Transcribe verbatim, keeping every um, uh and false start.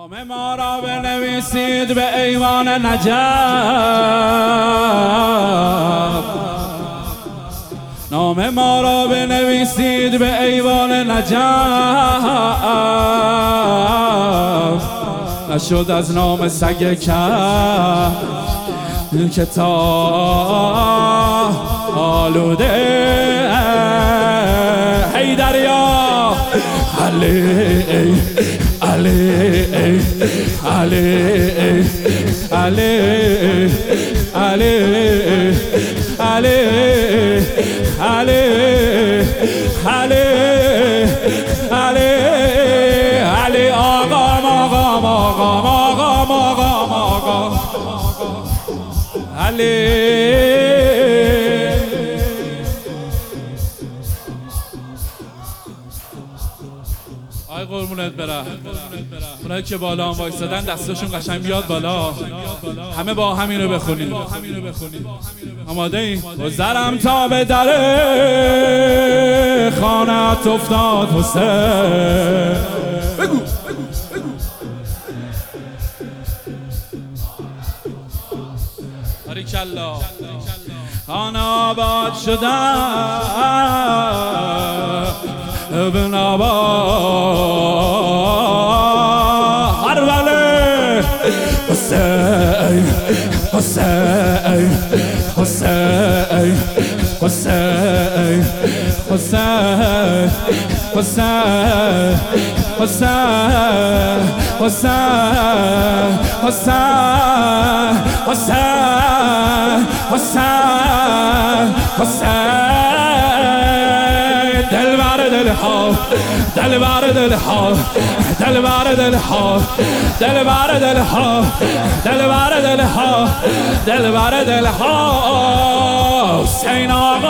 نام ما را بنویسید به ایوان نجف، نام ما را بنویسید به ایوان نجف. نشد از نام سگ کف این کتاب آلوده. هی دریا علی علی علی علی علی علی علی علی علی علی آقا آقا آقا آقا آقا آقا علی. آی قربونت برم. اونایی که بالا هم وایسادن دستشون قشنگ بیاد بالا، همه با همینو بخونیم. آماده این؟ گذرم تا به در خانت افتاد حسین. بگو باریکالله. خانه آباد شدن ابن آباد هربله. حسین حسین حسین حسین حسین حسین حسین حسین حسین حسین حسین حسین. دلبر دلها دلبر دلها دلبر دلها دلبر دلها دلبر دلها دلبر دلها. حسین آقا